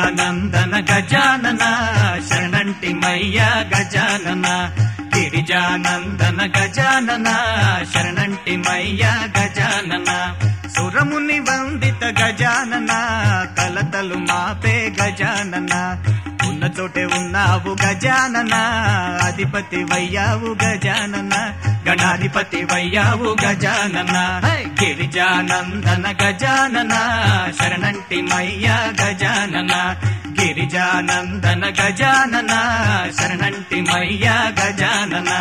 గిరిజానందన గజానన శరణంటి మయ్య గజానన గిరిజానందన గజానన శరణంటి మయ్య గజానన సురముని వందిత గజానన కలతలు మాపే గజానన ఉన్న చోటే ఉన్నావు గజానన అధిపతి వయ్యావు గజానన గణాధిపతి వయ్యావు గజానన గిరిజానందన గజానన శరణంటి మయ్య గజానన గిరిజానందన గజానన శరణంటి మయ్య గజానన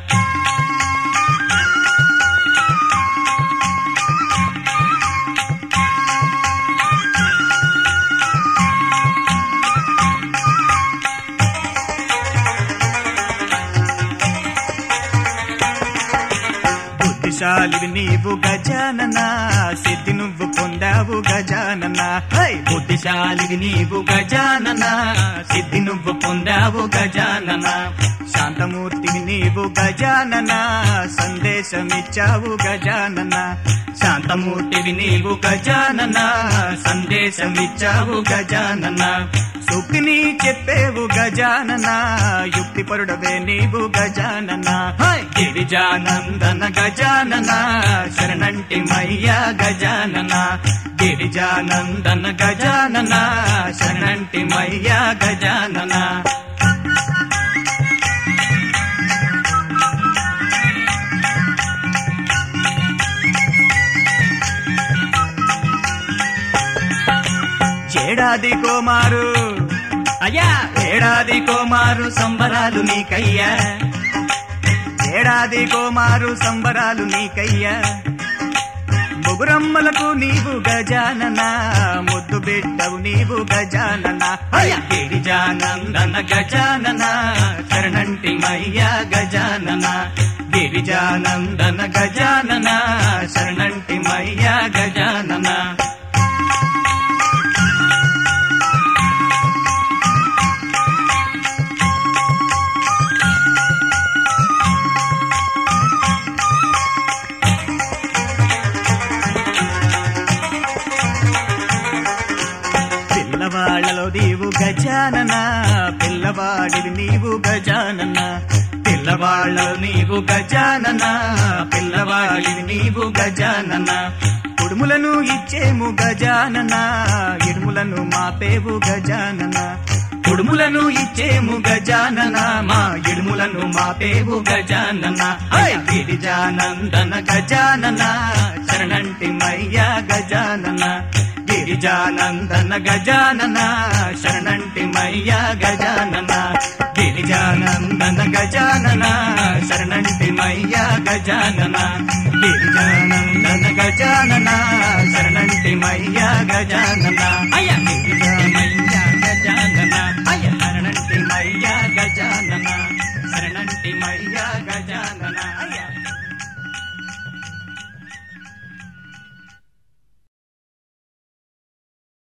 బుద్ధిశాలివి నీవు గజానన సిద్ధి నువ్వు పొందావు గజానన బుద్ధిశాలివి నీవు గజానన సిద్ధి నువ్వు పొందావు గజానన శాంతమూర్తివి నీవు గజానన సందేశమిచ్చావు గజానన శాంతమూర్తివి నీవు గజానన సందేశమిచ్చావు గజానన సుఖిని చెప్పేవు గజానన యుక్తిపరుడవే నీవు గజానన గిరిజానందన గజానన శరణంటి మయ్య గజానన గిరిజానందన గజానన శరణంటి మయ్య గజానన ఏడాది కోమారు అయ్యా ఏడాది కోమారు సంబరాలు నీకయ్యా ఏడాది కోమారు సంబరాలు నీకయ్యా బొగురమ్మలకు నీవు గజానన ముద్దు బిడ్డవు నీవు గజానన గిరిజానందన గజానన శరణంటి మయ్య గజానన గిరిజానందన గజానన శరణంటి మయ్య గజానన పిల్లవాళ్ళలో నీవు గజానన పిల్లవాడివి నీవు గజానన పిల్లవాళ్ళలో నీవు గజానన పిల్లవాడివి నీవు గజానన కుడుములను ఇచ్చేము గజానన ఇడుములను మాపేవు గజానన కుడుములను ఇచ్చేము గజానన మా ఇడుములను మాపేవు గజానన గిరిజానందన గజానన శరణంటి మయ్య గజానన గిరిజానందన గజానన శరణంటి మయ్య గజానన గిరిజానందన గజానన శరణంటి మయ్య గజానన గిరిజానందన గజానన శరణంటి మయ్య గజానన అయ్య